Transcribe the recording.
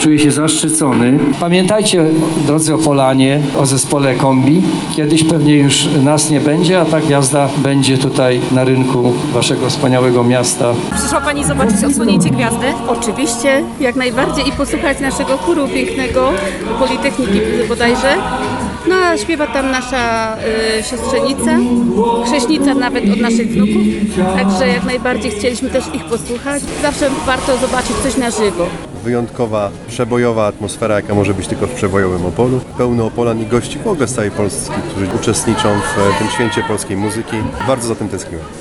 czuję się zaszczycony. Pamiętajcie, drodzy Opolanie, o zespole Kombi. Kiedyś pewnie już nas nie będzie, a ta gwiazda będzie tutaj na rynku waszego wspaniałego miasta. Przyszła Pani zobaczyć odsłonięcie gwiazdy? Oczywiście, jak najbardziej i posłuchać naszego chóru pięknego, Politechniki bodajże. No a śpiewa tam nasza siostrzenica, chrześnica nawet od naszych wnuków, także jak najbardziej chcieliśmy też ich posłuchać. Zawsze warto zobaczyć coś na żywo. Wyjątkowa, przebojowa atmosfera, jaka może być tylko w przebojowym Opolu. Pełno Opolan i gości w ogóle z całej Polski, którzy uczestniczą w tym święcie polskiej muzyki. Bardzo za tym tęskniłem.